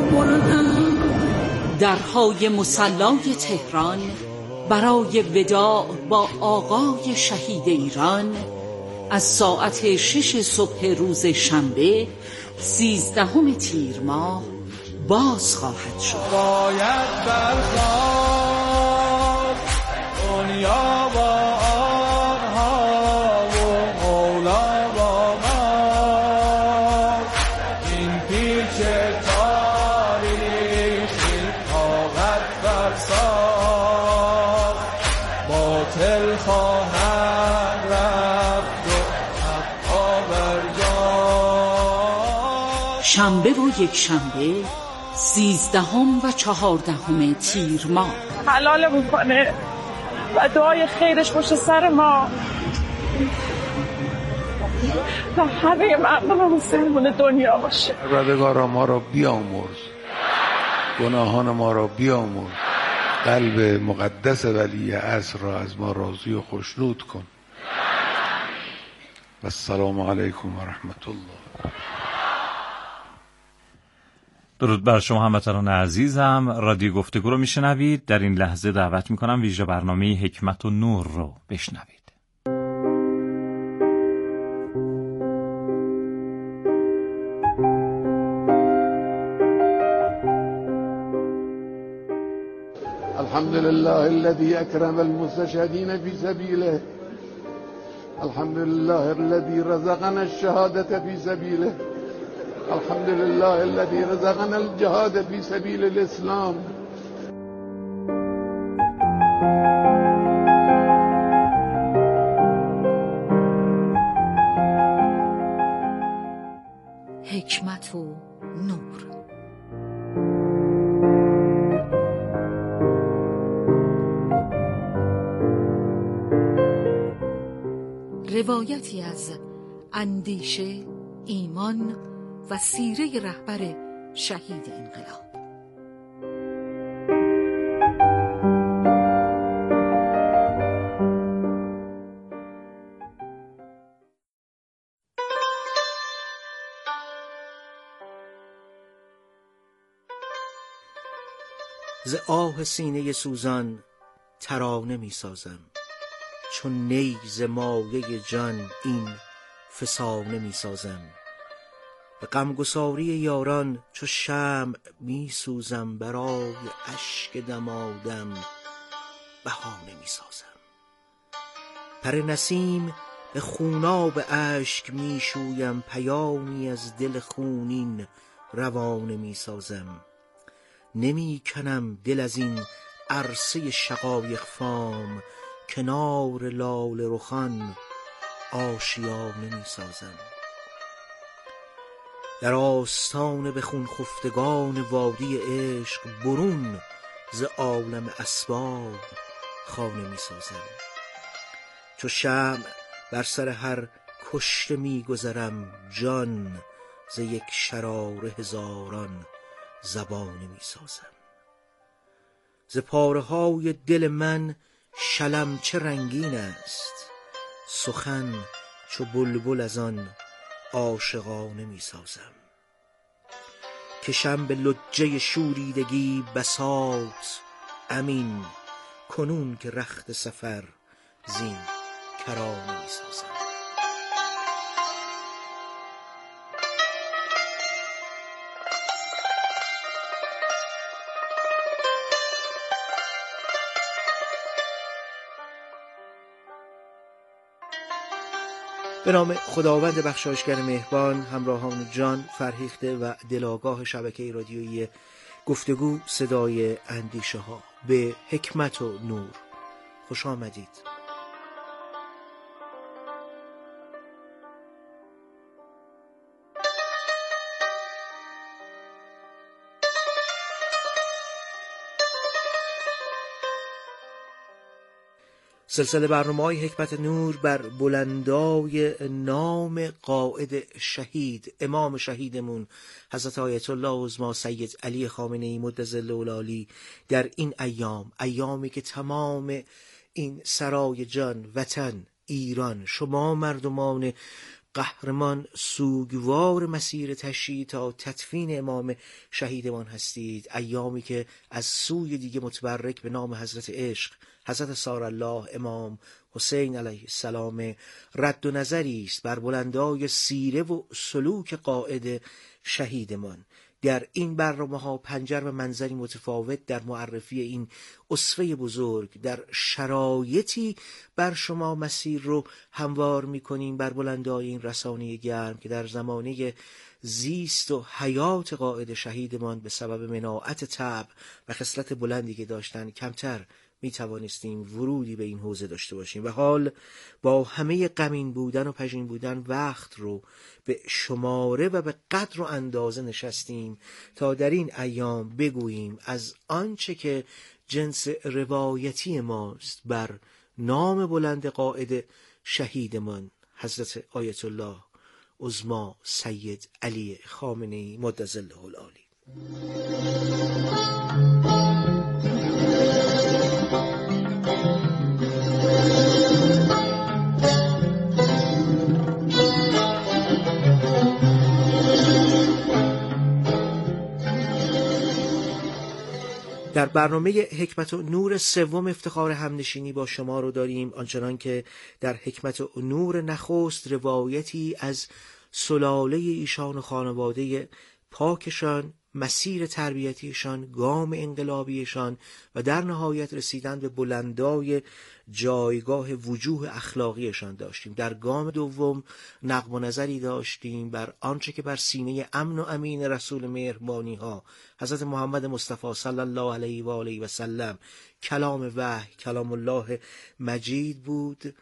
درهای مصلای تهران برای وداع با آقای شهید ایران از ساعت 6 صبح روز شنبه 13 تیر ماه باز خواهد شد. باید برخواد دنیا با آنها و مولا با ما، این پیچ تاریخی طاقت فرسا باطل خواهد رفت و حقا برجا. شنبه و یک شنبه 13 و 14 تیر ماه حلال بکنه و دعای خیرش پشت سر ما و همه مردم مسلمان دنیا باشه. پروردگارا ما را بیامرز، گناهان ما را بیامرز، قلب مقدس ولی عصر را از ما راضی و خوشنود کن. و السلام علیکم و رحمت الله. درود بر شما هموطنان عزیزم، رادیو گفتگو رو میشنوید. در این لحظه دعوت میکنم ویژه برنامه حکمت و نور رو بشنوید. الحمد لله الذي اكرم المستشهدين في سبيله، الحمد لله الذي رزقنا الشهادة في سبيله، الحمد لله الذي رزقنا الجهاد في سبيل الإسلام. حکمت و نور. روایتی از اندیشه، ایمان و سیره رهبر شهید انقلاب. ز آه سینه سوزان ترانه می سازم، چون نی ز مایه جان این فسانه می سازم. به غمگساری یاران چو شمع می سوزم، برای اشک دمادم بهانه می سازم. پر نسیم به خوناب اشک می شویم، پیامی از دل خونین روانه می سازم. نمی کنم دل از این عرصه شقایق فام، کنار لاله رخان آشیانه می سازم. در آستان به خون خفتگان وادی عشق، برون ز عالم اسباب خانه می سازم. چو شمع بر سر هر کشته می گذرم، جان ز یک شراره هزاران زبانه می سازم. ز پاره های دل من شلم چه رنگین است، سخن چو بلبل از آن عاشقانه می سازم. کشم به لجه شوریدگی بساط امین، کنون که رخت سفر زین کرانه می سازم. به نام خداوند بخشایشگر مهربان، همراهان جان فرهیخته و دلاگاه شبکه رادیویی گفتگو صدای اندیشه ها، به حکمت و نور خوش آمدید. سلسله برنامه‌های حکمت نور بر بلندای نام قائد شهید، امام شهیدمون حضرت آیت الله عظما سید علی خامنه‌ای مدظل العالی، در این ایامی که تمام این سرای جان، وطن ایران، شما مردمان قهرمان سوگوار مسیر تشییع تا تدفین امام شهیدمان هستید، ایامی که از سوی دیگه متبرک به نام حضرت عشق، حضرت سارالله امام حسین علیه السلام، رد و نظری است بر بلندای سیره و سلوک قائد شهیدمان. در این برنامه‌ها پنجر و منظری متفاوت در معرفی این اسوه بزرگ، در شرایطی بر شما مسیر رو هموار می‌کنیم بر بلندای این رسانه گرم که در زمانه زیست و حیات قائد شهیدمان به سبب مناعت طبع و خصلت بلندی که داشتن کمتر می توانستیم ورودی به این حوزه داشته باشیم و حال با همه غمین بودن و پژین بودن وقت رو به شماره و به قدر و اندازه نشستیم تا در این ایام بگوییم از آنچه که جنس روایتی ماست بر نام بلند قائد شهیدمان حضرت آیت الله عظمی سید علی خامنه‌ای مدظله العالی. در برنامه حکمت و نور سوم افتخار همنشینی با شما رو داریم، آنچنان که در حکمت و نور نخست روایتی از سلاله ایشان و خانواده پاکشان، مسیر تربیتیشان، گام انقلابیشان و در نهایت رسیدن به بلندای جایگاه وجوه اخلاقیشان داشتیم. در گام دوم نقد و نظری داشتیم بر آنچه که بر سینه امن و امین رسول مهربانی ها حضرت محمد مصطفی صلی الله علیه و آله و سلم کلام وحی، کلام الله مجید بود.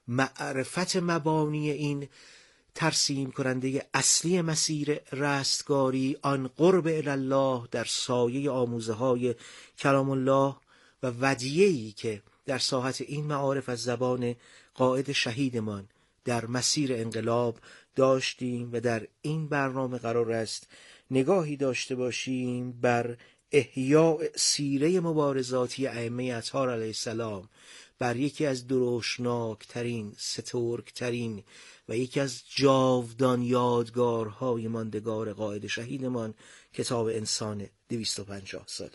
معرفت مبانی این ترسیم کننده اصلی مسیر رستگاری، آن قرب الله در سایه آموزه های کلام الله و ودیعی که در ساحت این معارف از زبان قائد شهیدمان در مسیر انقلاب داشتیم و در این برنامه قرار است نگاهی داشته باشیم بر احیاء سیره مبارزاتی ائمه اطهار علیه السلام، بر یکی از دروشناکترین، سترگترین و یکی از جاودان یادگارهای ماندگار قائد شهیدمان، کتاب انسان 250 ساله.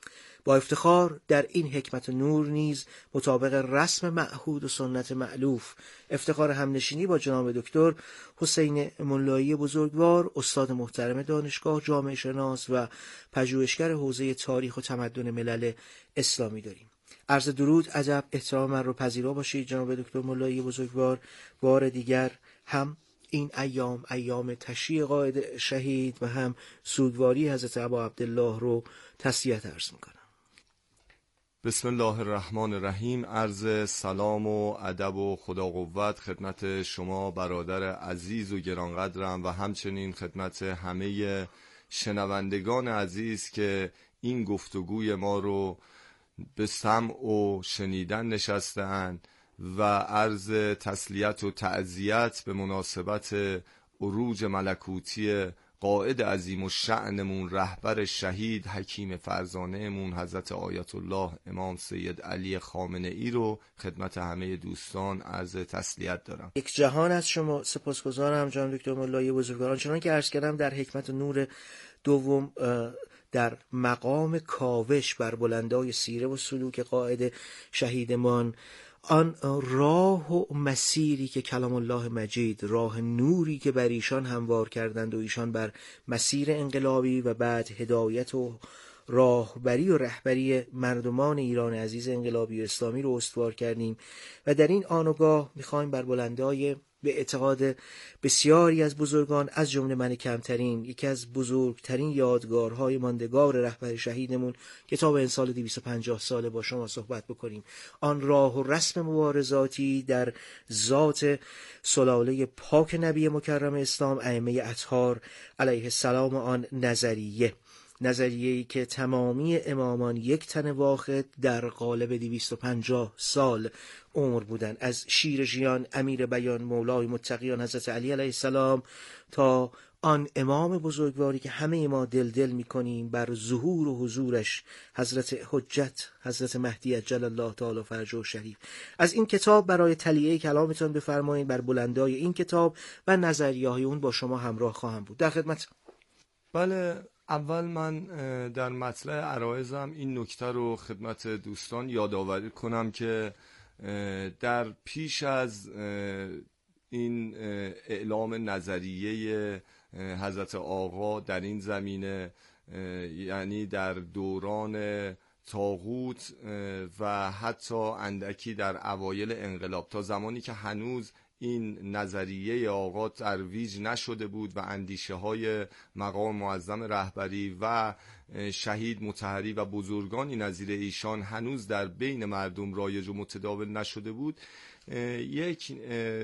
با افتخار در این حکمت و نور نیز مطابق رسم معهود و سنت مألوف افتخار همنشینی با جناب دکتر حسین ملایی بزرگوار، استاد محترم دانشگاه، جامعه شناس و پژوهشگر حوزه تاریخ و تمدن ملل اسلامی داریم. عرض درود، ادب، احترام من رو پذیرا باشید جناب دکتر ملایی بزرگوار. بار دیگر هم این ایام تشییع قائد شهید و هم سوگواری حضرت ابا عبدالله رو تسلیت عرض میکنم. بسم الله الرحمن الرحیم. عرض سلام و ادب و خدا قوت خدمت شما برادر عزیز و گرانقدرم و همچنین خدمت همه شنوندگان عزیز که این گفتگوی ما رو به سمع و شنیدن نشسته‌اند و عرض تسلیت و تعزیت به مناسبت عروج ملکوتی قائد عظیم الشأنمون، رهبر شهید، حکیم فرزانه‌مون حضرت آیت الله امام سید علی خامنه‌ای رو خدمت همه دوستان عرض تسلیت دارم. یک جهان از شما سپاسگزارم جناب دکتر ملایی بزرگوار. چنان که عرض کردم در حکمت و نور دوم در مقام کاوش بر بلندای سیره و سلوک قائد شهیدمان، آن راه و مسیری که کلام الله مجید، راه نوری که بر ایشان هموار کردند و ایشان بر مسیر انقلابی و بعد هدایت و راهبری و رهبری مردمان ایران عزیز انقلابی و اسلامی رو استوار کردیم و در این آنگاه میخوایم بر بلندای به اعتقاد بسیاری از بزرگان از جمله من کمترین، یکی از بزرگترین یادگارهای ماندگار رهبر شهیدمون کتاب انسان 250 ساله با شما صحبت بکنیم. آن راه و رسم مبارزاتی در ذات سلاله پاک نبی مکرم اسلام ائمه اطهار علیه السلام، آن نظریه‌ای که تمامی امامان یک تن واحد در قالب 250 سال عمر بودند، از شیر ژیان، امیر بیان، مولای متقیان حضرت علی علیه السلام تا آن امام بزرگواری که همه ما دل میکنیم بر ظهور و حضورش، حضرت حجت، حضرت مهدی عجل الله تعالی فرجه شریف. از این کتاب برای تلیه کلامتان بفرمایید. بر بلندای این کتاب و نظریه‌های اون با شما همراه خواهم بود. در خدمت. بله، اول من در مطلع عرایزم این نکته رو خدمت دوستان یادآوری کنم که در پیش از این اعلام نظریه حضرت آقا در این زمینه، یعنی در دوران طاغوت و حتی اندکی در اوایل انقلاب، تا زمانی که هنوز این نظریه آقا ترویج نشده بود و اندیشه های مقام معظم رهبری و شهید مطهری و بزرگانی نظیر ایشان هنوز در بین مردم رایج و متداول نشده بود، یک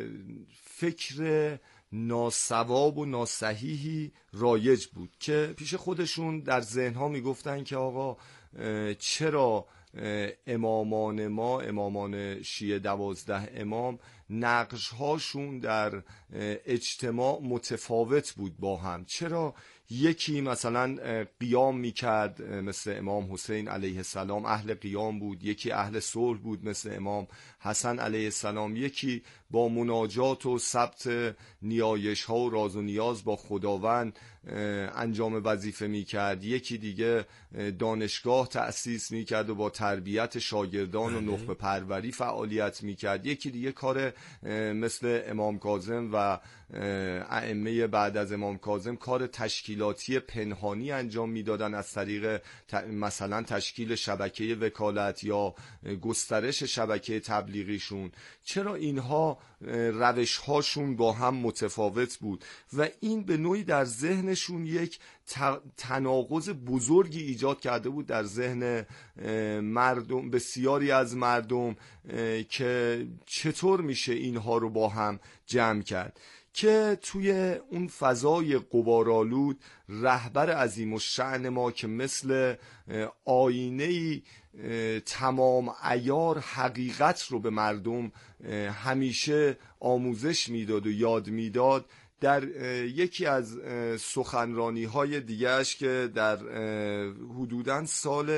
فکر ناسواب و ناصحیحی رایج بود که پیش خودشون در ذهنها میگفتن که آقا چرا امامان ما، امامان شیعه 12 امام، نقش هاشون در اجتماع متفاوت بود با هم؟ چرا یکی مثلا قیام میکرد مثل امام حسین علیه السلام، اهل قیام بود، یکی اهل صلح بود مثل امام حسن علیه السلام، یکی با مناجات و ثبت نیایش ها و راز و نیاز با خداوند انجام وظیفه میکرد، یکی دیگه دانشگاه تأسیس میکرد و با تربیت شاگردان و نخبه پروری فعالیت میکرد، یکی دیگه کار مثل امام کاظم و ائمه بعد از امام کاظم کار تشکیلاتی پنهانی انجام میدادن از طریق مثلا تشکیل شبکه وکالت یا گسترش شبکه تبلیغیشون. چرا اینها روش هاشون با هم متفاوت بود و این به نوعی در ذهنشون یک تناقض بزرگی ایجاد کرده بود در ذهن مردم، بسیاری از مردم، که چطور میشه اینها رو با هم جمع کرد. که توی اون فضای غبارآلود رهبر عظیم الشأن ما که مثل آینه‌ای تمام عیار حقیقت رو به مردم همیشه آموزش میداد و یاد میداد، در یکی از سخنرانی های دیگهش که در حدوداً سال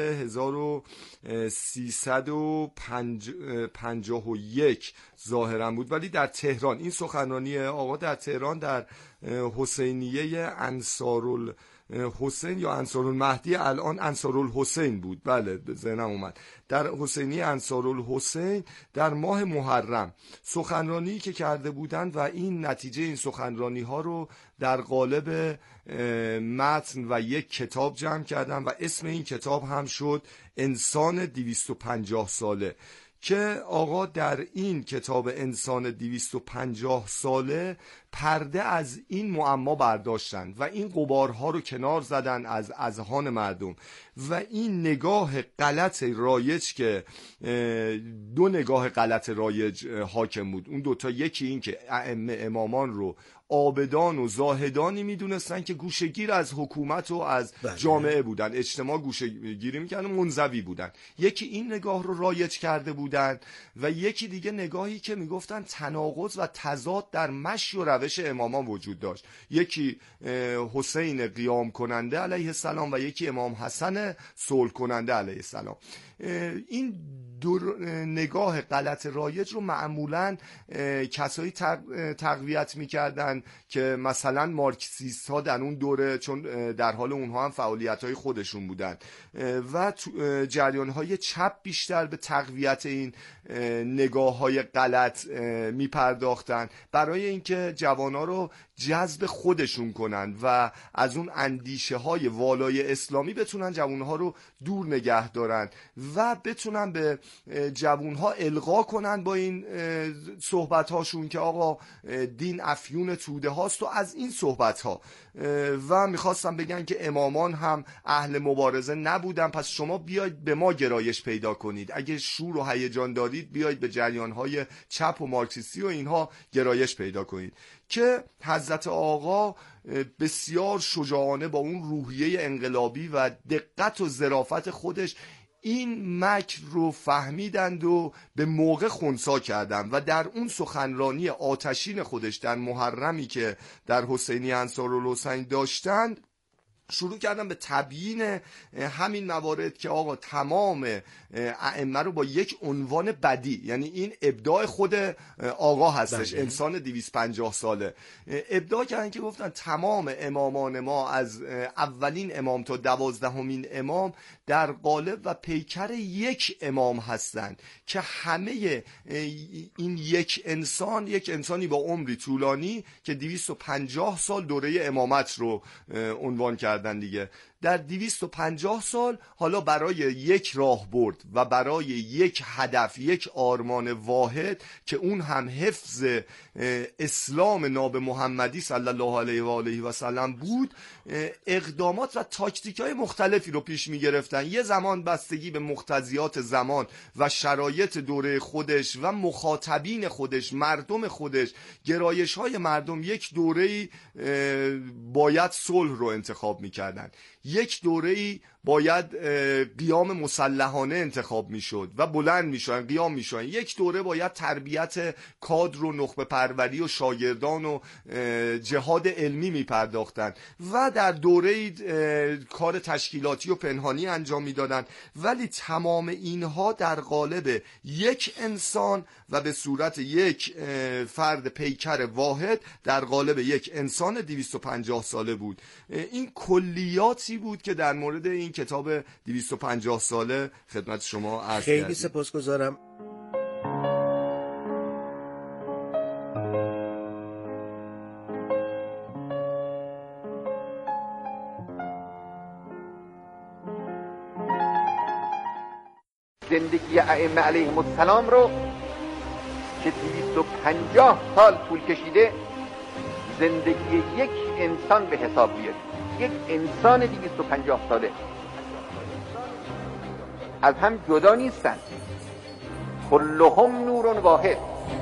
1351 ظاهرا بود، ولی در تهران، این سخنرانی آقا در تهران در حسینیه انصار حسین یا انصارالمهدی، الان انصارالحسین بود، بله به ذهنم اومد، در حسینی انصارالحسین در ماه محرم سخنرانی که کرده بودند و این نتیجه این سخنرانی ها رو در قالب متن و یک کتاب جمع کردن و اسم این کتاب هم شد انسان 250 ساله، که آقا در این کتاب انسان 250 ساله پرده از این معما برداشتن و این غبارها رو کنار زدن از اذهان مردم و این نگاه غلط رایج، که دو نگاه غلط رایج حاکم بود، اون دوتا، یکی این که ائمه امامان رو عابدان و زاهدانی میدونستن که گوشه‌گیر از حکومت و از جامعه بودن، اجتماع گوشه‌گیری میکردن، منزوی بودن، یکی این نگاه رو رایج کرده بودن و یکی دیگه نگاهی که میگفتن تناقض و تضاد در مشی و روش امامان وجود داشت، یکی حسین قیام کننده علیه السلام و یکی امام حسن صلح کننده علیه السلام. این دو نگاه غلط رایج رو معمولاً کسایی تقویت میکردن که مثلا مارکسیست ها در اون دوره، چون در حال اونها هم فعالیت های خودشون بودن و جریان های چپ بیشتر به تقویت این نگاه های غلط میپرداختن برای اینکه جوانا رو جذب خودشون کنن و از اون اندیشه های والای اسلامی بتونن جوانها رو دور نگه دارن و بتونن به جوانها القا کنن با این صحبت هاشون که آقا دین افیون توده هاست و از این صحبت ها، و میخواستم بگن که امامان هم اهل مبارزه نبودن، پس شما بیاید به ما گرایش پیدا کنید، اگه شور و هیجان دارید بیاید به جریان های چپ و مارکسیستی و اینها گرایش پیدا کنید. که حضرت آقا بسیار شجاعانه با اون روحیه انقلابی و دقت و ظرافت خودش این مکر رو فهمیدند و به موقع خنثی کردند و در اون سخنرانی آتشین خودش در محرمی که در حسینی انصارالحسین داشتند شروع کردن به تبیین همین موارد که آقا تمام ائمه رو با یک عنوان بدی، یعنی این ابداع خود آقا هستش، انسان 250 ساله ابداع کردن که گفتن تمام امامان ما از اولین امام تا 12مین امام در قالب و پیکر یک امام هستند که همه این یک انسانی با عمری طولانی که 250 سال دوره امامت رو عنوان کردن دیگه. در 250 سال حالا برای یک راهبرد و برای یک هدف، یک آرمان واحد که اون هم حفظ اسلام ناب محمدی صلی الله علیه و آله و سلم بود، اقدامات و تاکتیک‌های مختلفی رو پیش می‌گرفتن. یه زمان بستگی به مقتضیات زمان و شرایط دوره خودش و مخاطبین خودش، مردم خودش، گرایش‌های مردم، یک دوره‌ای باید صلح رو انتخاب می‌کردن، یک دوره‌ای باید قیام مسلحانه انتخاب میشد و بلند میشدن، قیام میشدن. یک دوره باید تربیت کادر و نخبه پروری و شاگردان و جهاد علمی میپرداختن و در دوره کار تشکیلاتی و پنهانی انجام میدادن. ولی تمام اینها در قالب یک انسان و به صورت یک فرد پیکر واحد در قالب یک انسان 250 ساله بود. این کلیاتی بود که در مورد این کتاب 250 ساله خدمت شما عرض کردیم. خیلی سپاسگزارم. زندگی ائمه علیهم السلام رو که 250 سال طول کشیده زندگی یک انسان به حساب بیارید. یک انسان 250 ساله از هم جدا نیستن، کلهم نور واحد.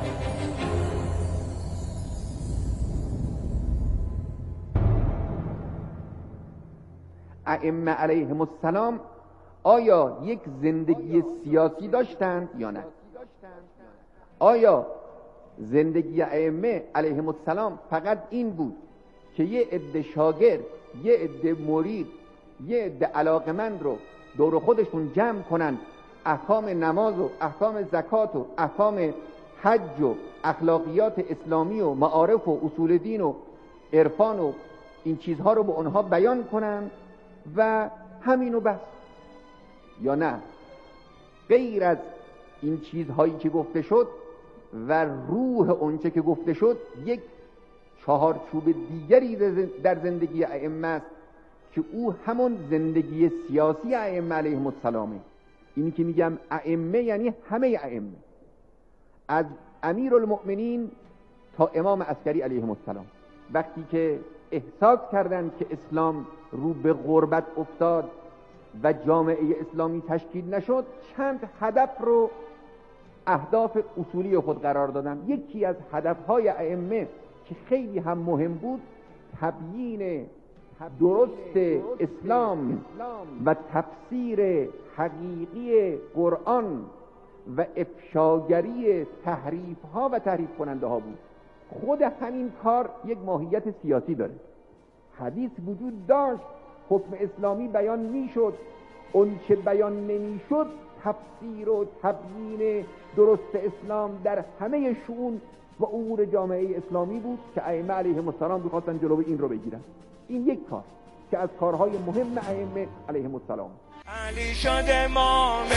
ائمه علیهم السلام آیا یک زندگی سیاسی داشتند یا نه؟ آیا زندگی ائمه علیهم السلام فقط این بود که یه عده شاگرد، یه عده مرید، یه عده علاقمند رو دور خودشون جمع کنن، احکام نماز و احکام زکات و احکام حج و اخلاقیات اسلامی و معارف و اصول دین و عرفان و این چیزها رو به اونها بیان کنن و همینو بس؟ یا نه، غیر از این چیزهایی که گفته شد و روح اونچه که گفته شد یک چهارچوب دیگری در زندگی ائمه است که او همون زندگی سیاسی ائمه علیهم السلامه. اینی که میگم ائمه یعنی همه ائمه، از امیرالمؤمنین تا امام عسکری علیهم السلام. وقتی که احساس کردند که اسلام رو به غربت افتاد و جامعه اسلامی تشکیل نشد، چند هدف رو اهداف اصولی خود قرار دادن. یکی از هدفهای ائمه که خیلی هم مهم بود، تبیین درست اسلام و تفسیر حقیقی قرآن و افشاگری تحریف‌ها و تحریف کننده ها بود. خود همین کار یک ماهیت سیاسی داره. حدیث وجود داشت، حکم اسلامی بیان میشد، اون چه بیان نمیشد تفسیر و تبیین درست اسلام در همه شؤون و امور جامعه اسلامی بود که ائمه علیهم السلام می‌خواستن جلوی این رو بگیرن. این یک کار که از کارهای مهم ائمه علیهم السلام. علی شد امام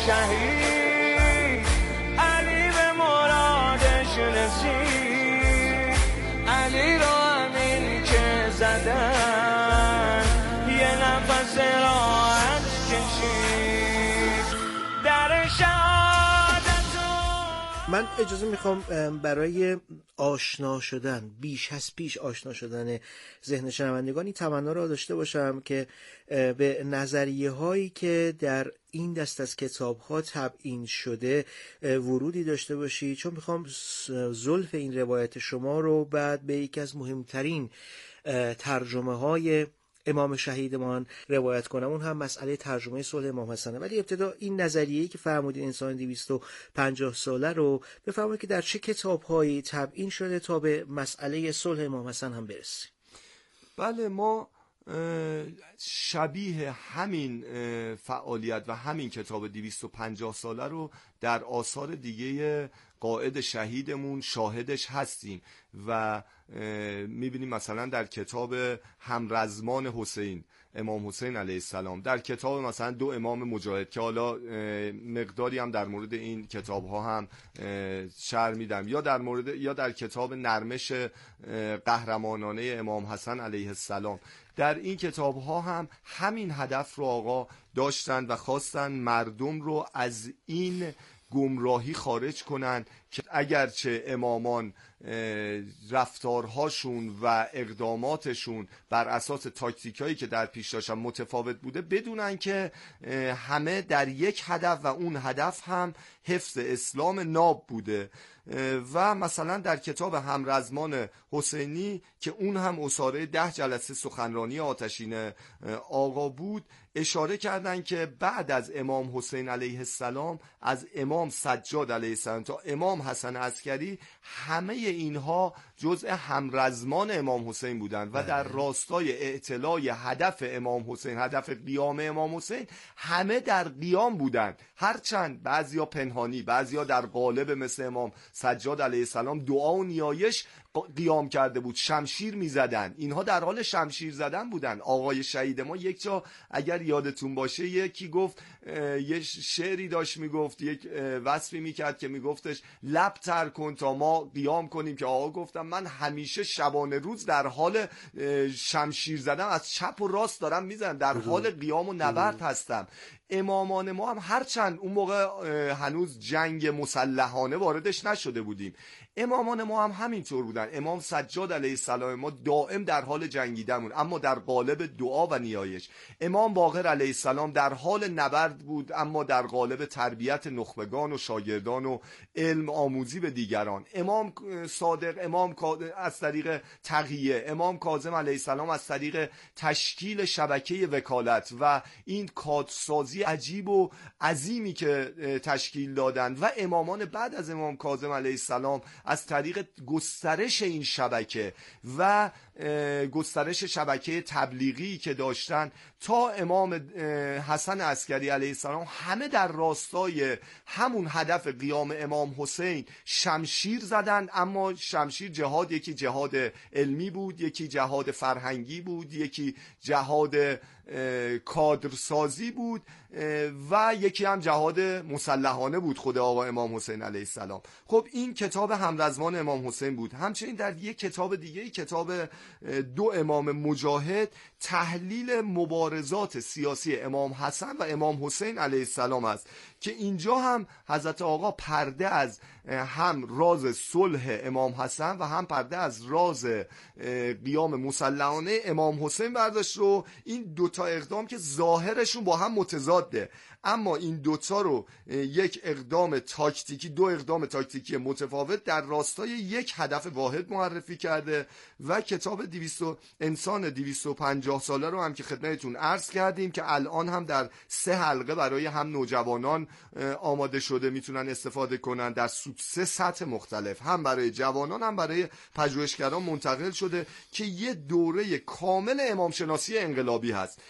شهید، علی به مرادش رسید، علی رو همین که زدن یه نفس راحت کشید در شهادت. من اجازه میخوام برای آشنا شدن، بیش از پیش آشنا شدن ذهن شنوندگانی تمنا را داشته باشم که به نظریه هایی که در این دست از کتاب ها تبیین شده ورودی داشته باشید، چون میخوام زلف این روایت شما رو بعد به یکی از مهمترین ترجمه های امام شهیدمان روایت کنم، اون هم مسئله ترجمه صلح امام حسنه. ولی ابتدا این نظریه‌ای که فرمودین انسان 250 ساله رو بفرمایید که در چه کتاب‌هایی تبیین شده تا به مسئله صلح امام حسن هم برسیم. بله، ما شبیه همین فعالیت و همین کتاب 250 ساله رو در آثار دیگه قائد شهیدمون شاهدش هستیم و میبینیم مثلا در کتاب همرزمان حسین، امام حسین علیه السلام، در کتاب مثلا دو امام مجاهد که حالا مقداری هم در مورد این کتاب ها هم شرح میدم، یا در کتاب نرمش قهرمانانه امام حسن علیه السلام. در این کتاب ها هم همین هدف رو آقا داشتن و خواستن مردم رو از این گمراهی خارج کنن که اگرچه امامان رفتارهاشون و اقداماتشون بر اساس تاکتیکایی که در پیش داشتن متفاوت بوده، بدونن که همه در یک هدف و اون هدف هم حفظ اسلام ناب بوده. و مثلا در کتاب همرزمان حسینی که اون هم اساره 10 جلسه سخنرانی آتشین آقا بود، اشاره کردن که بعد از امام حسین علیه السلام، از امام سجاد علیه السلام تا امام حسن عسکری، همه اینها جزء همرزمان امام حسین بودند و در راستای اعتلای هدف امام حسین، هدف قیام امام حسین، همه در قیام بودند. هرچند بعضیا پنهانی، بعضیا در قالب مثل امام سجاد علیه السلام دعا و نیایش قیام کرده بود، شمشیر میزدن، اینها در حال شمشیر زدن بودن. آقای شهید ما یک جا اگر یادتون باشه یکی گفت، یه شعری داشت میگفت، یک وصفی میکرد که میگفتش لب تر کن تا ما قیام کنیم، که آقا گفتم من همیشه شبانه روز در حال شمشیر زدن از چپ و راست دارم میزنم، در حال قیام و نبرد هستم. امامان ما هم هرچند اون موقع هنوز جنگ مسلحانه واردش نشده بودیم، امامان ما هم همینطور بودن. امام سجاد علیه السلام ما دائم در حال جنگیدن بود، اما در قالب دعا و نیایش. امام باقر علیه السلام در حال نبرد بود، اما در قالب تربیت نخبگان و شاگردان و علم آموزی به دیگران. امام صادق، امام از طریق تقیه، امام کاظم علیه السلام از طریق تشکیل شبکه وکالت و این کادسازی عجیب و عظیمی که تشکیل دادند، و امامان بعد از امام کاظم علیه السلام از طریق گسترش این شبکه و گسترش شبکه تبلیغی که داشتن تا امام حسن عسکری علیه السلام، همه در راستای همون هدف قیام امام حسین شمشیر زدن. اما شمشیر جهاد، یکی جهاد علمی بود، یکی جهاد فرهنگی بود، یکی جهاد کادرسازی بود و یکی هم جهاد مسلحانه بود، خود آقا امام حسین علیه السلام. خب این کتاب همرزمان امام حسین بود. همچنین در یک کتاب دیگه، کتاب دو امام مجاهد، تحلیل مبارزات سیاسی امام حسن و امام حسین علیه السلام است که اینجا هم حضرت آقا پرده از هم راز صلح امام حسن و هم پرده از راز قیام مسلحانه امام حسین برداشت رو. این دوتا اقدام که ظاهرشون با هم متضاده، اما این دوتا رو یک اقدام تاکتیکی، دو اقدام تاکتیکی متفاوت در راستای یک هدف واحد معرفی کرده. و کتاب انسان 250 ساله رو هم که خدمتتون عرض کردیم که الان هم در 3 حلقه برای هم نوجوانان آماده شده، میتونن استفاده کنن در 3 سطح مختلف، هم برای جوانان هم برای پژوهشگران منتقل شده که یه دوره کامل امام شناسی انقلابی هست.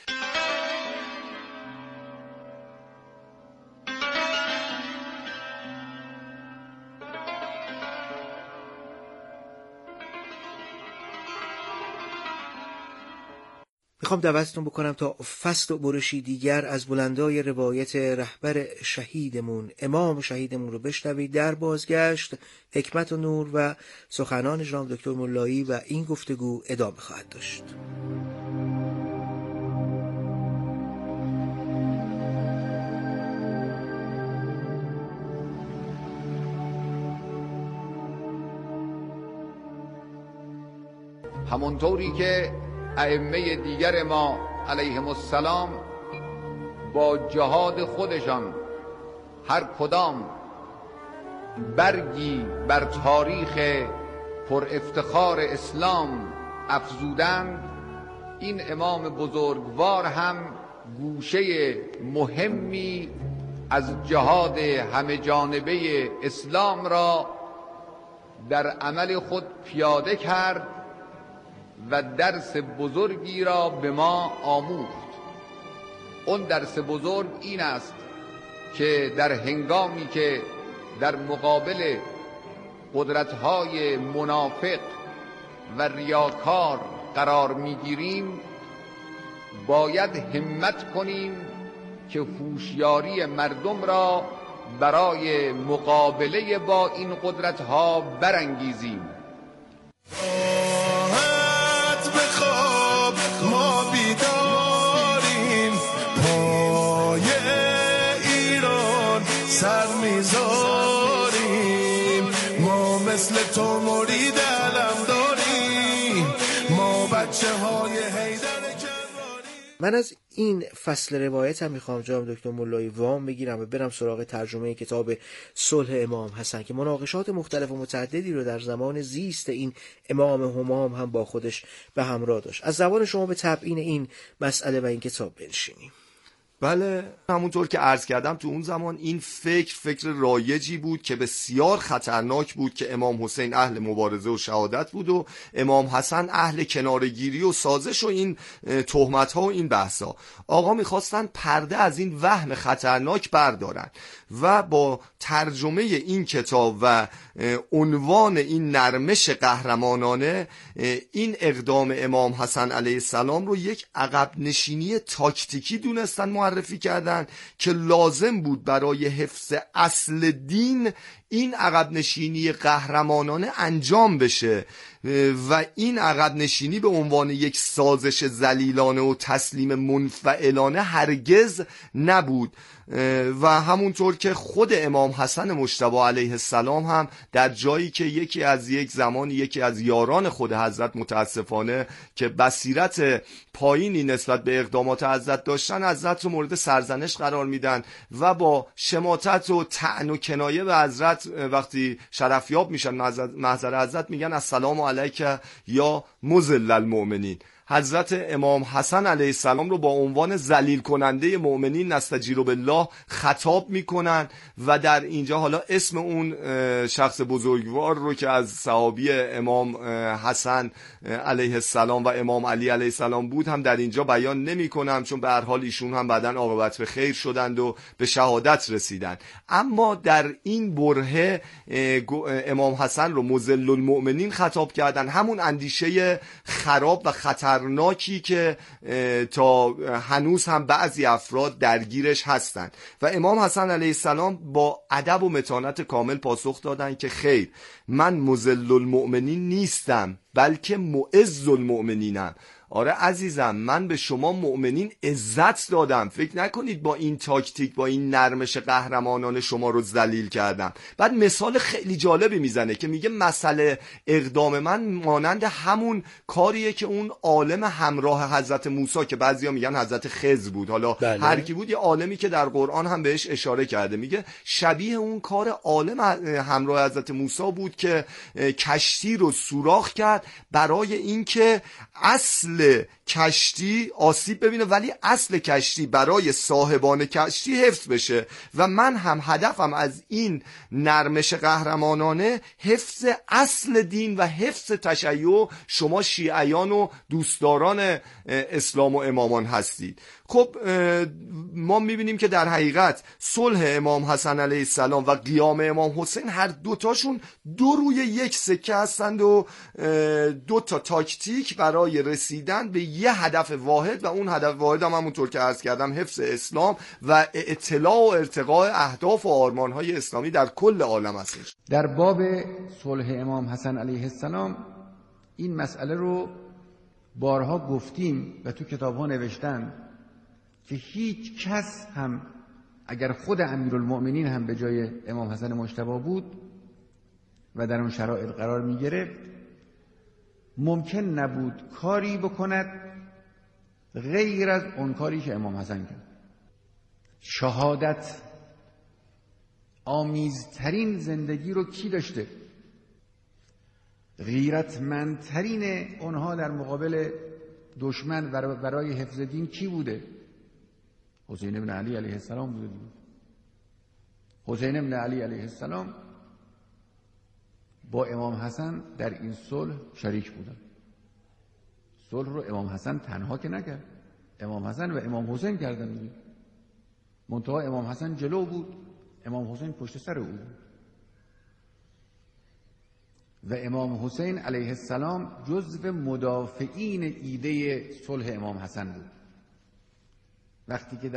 میخوام دعوتتون بکنم تا فصل و برشی دیگر از بلندای روایت رهبر شهیدمون، امام شهیدمون رو بشنوید. در بازگشت حکمت و نور و سخنان جناب دکتر ملایی و این گفتگو ادامه خواهد داشت. همونطوری که ائمه دیگر ما علیهم السلام با جهاد خودشان هر کدام برگی بر تاریخ پر افتخار اسلام افزودند، این امام بزرگوار هم گوشه مهمی از جهاد همه جانبه اسلام را در عمل خود پیاده کرد و درس بزرگی را به ما آموخت. اون درس بزرگ این است که در هنگامی که در مقابل قدرت‌های منافق و ریاکار قرار می‌گیریم باید همت کنیم که هوشیاری مردم را برای مقابله با این قدرت‌ها برانگیزیم. راحت بخواب ما بیداریم، پای ایران سر میذاریم، ما مثل تو مرید علم داریم، ما بچه های حیدر. من از این فصل روایت هم میخوام جناب دکتر ملایی وام بگیرم و برم سراغ ترجمه کتاب صلح امام حسن که مناقشات مختلف و متعددی رو در زمان زیست این امام همام هم با خودش به همراه داشت. از زبان شما به تبیین این مسئله و این کتاب بنشینیم. بله، همونطور که عرض کردم تو اون زمان این فکر رایجی بود که بسیار خطرناک بود که امام حسین اهل مبارزه و شهادت بود و امام حسن اهل کنارگیری و سازش و این تهمت ها و این بحث ها. آقا میخواستن پرده از این وهم خطرناک بردارن و با ترجمه این کتاب و عنوان این نرمش قهرمانانه این اقدام امام حسن علیه السلام رو یک عقب نشینی تاکتیکی دونستن معرفی کردن که لازم بود برای حفظ اصل دین این عقب نشینی قهرمانانه انجام بشه و این عقب نشینی به عنوان یک سازش ذلیلانه و تسلیم منفعلانه هرگز نبود و همونطور که خود امام حسن مجتبی علیه السلام هم در جایی که یکی از یاران خود حضرت متاسفانه که بصیرت پایینی نسبت به اقدامات حضرت داشتن، حضرت رو مورد سرزنش قرار میدن و با شماتت و طعن و کنایه به حضرت وقتی شرفیاب میشن محضر حضرت میگن السلام علیک یا مذل المؤمنین. حضرت امام حسن علیه السلام رو با عنوان ذلیل کننده مؤمنین نستجیر بالله خطاب میکنن و در اینجا حالا اسم اون شخص بزرگوار رو که از صحابی امام حسن علیه السلام و امام علی علیه السلام بود هم در اینجا بیان نمیکنم، چون به هر حال ایشون هم بعداً عاقبت به خیر شدند و به شهادت رسیدند. اما در این برهه امام حسن رو مذل المؤمنین خطاب کردن، همون اندیشه خراب و خطرناکی که تا هنوز هم بعضی افراد درگیرش هستند و امام حسن علیه السلام با ادب و متانت کامل پاسخ دادن که خیر، من مذل المؤمنین نیستم بلکه معز المؤمنینم. آره عزیزم، من به شما مؤمنین عزت دادم، فکر نکنید با این تاکتیک با این نرمش قهرمانان شما رو ذلیل کردم. بعد مثال خیلی جالبی میزنه که میگه مسئله اقدام من مانند همون کاریه که اون عالم همراه حضرت موسی که بعضیا میگن حضرت خضر بود، حالا هر کی بود، یه عالمی که در قرآن هم بهش اشاره کرده، میگه شبیه اون کار عالم همراه حضرت موسی بود که کشتی رو سوراخ کرد برای اینکه اصل کشتی آسیب ببینه ولی اصل کشتی برای صاحبان کشتی حفظ بشه و من هم هدفم از این نرمش قهرمانانه حفظ اصل دین و حفظ تشیع شما شیعیان و دوستداران اسلام و امامان هستید. خب ما میبینیم که در حقیقت صلح امام حسن علیه السلام و قیام امام حسین هر دوتاشون دو روی یک سکه هستند و دو تا تاکتیک برای رسیدن به یه هدف واحد و اون هدف واحد هم همونطور که عرض کردم حفظ اسلام و اطلاع و ارتقاء اهداف و آرمانهای اسلامی در کل عالم هستش. در باب صلح امام حسن علیه السلام این مسئله رو بارها گفتیم و تو کتاب‌ها نوشتن که هیچ کس هم اگر خود امیرالمؤمنین هم به جای امام حسن مجتبی بود و در اون شرایط قرار می گرفت ممکن نبود کاری بکند غیر از اون کاری که امام حسن کرد. شهادت آمیزترین زندگی رو کی داشته؟ غیرتمندترین اونها در مقابل دشمن برای حفظ دین کی بوده؟ حسین ابن علی علیه السلام بوده. حسین ابن علی علیه السلام با امام حسن در این صلح شریک بودن. صلح رو امام حسن تنها که نکرد، امام حسن و امام حسین کردن. منتها امام حسن جلو بود، امام حسین پشت سر او بود. و امام حسین علیه السلام جزو مدافعین ایده صلح امام حسن بود. وقتی که